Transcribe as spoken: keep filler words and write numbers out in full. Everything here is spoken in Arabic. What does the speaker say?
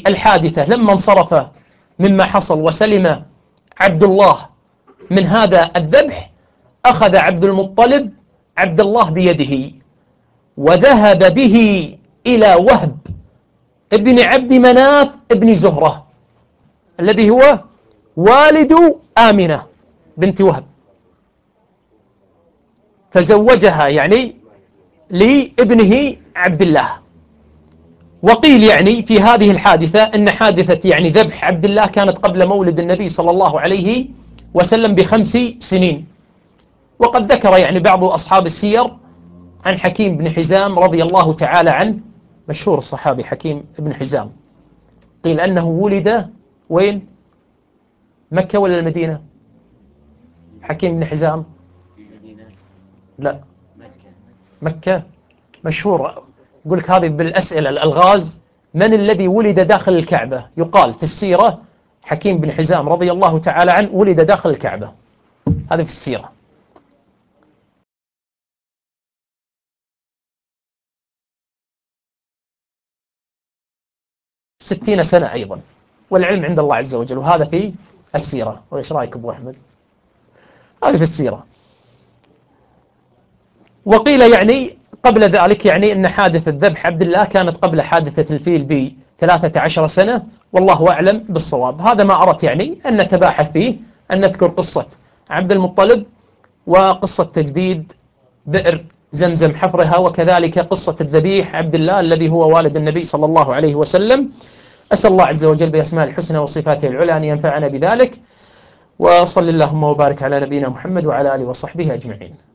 الحادثة لما انصرف مما حصل وسلم عبد الله من هذا الذبح، أخذ عبد المطلب عبد الله بيده وذهب به إلى وهب ابن عبد مناف ابن زهرة الذي هو والد آمنة بنت وهب، فزوجها يعني لابنه عبد الله. وقيل يعني في هذه الحادثة أن حادثة يعني ذبح عبد الله كانت قبل مولد النبي صلى الله عليه وسلم بخمس سنين. وقد ذكر يعني بعض أصحاب السير عن حكيم بن حزام رضي الله تعالى عنه، مشهور الصحابي حكيم بن حزام، قيل أنه ولد وين؟ مكة ولا المدينة؟ حكيم بن حزام لا مكة، مشهور. يقول لك هذه بالأسئلة الألغاز، من الذي ولد داخل الكعبة؟ يقال في السيرة حكيم بن حزام رضي الله تعالى عنه ولد داخل الكعبة، هذا في السيرة. ستين سنة أيضا، والعلم عند الله عز وجل، وهذا في السيرة. وإيش رأيك أبو أحمد؟ هذا في السيرة. وقيل يعني قبل ذلك يعني أن حادثة ذبح عبد الله كانت قبل حادثة الفيل بثلاثة عشر سنة، والله أعلم بالصواب. هذا ما أردت يعني أن نتباحث فيه، أن نذكر قصة عبد المطلب وقصة تجديد بئر زمزم حفرها، وكذلك قصة الذبيح عبد الله الذي هو والد النبي صلى الله عليه وسلم. أسأل الله عز وجل بأسماء الحسنى وصفاته العلى أن ينفعنا بذلك، وصل اللهم وبارك على نبينا محمد وعلى آله وصحبه أجمعين.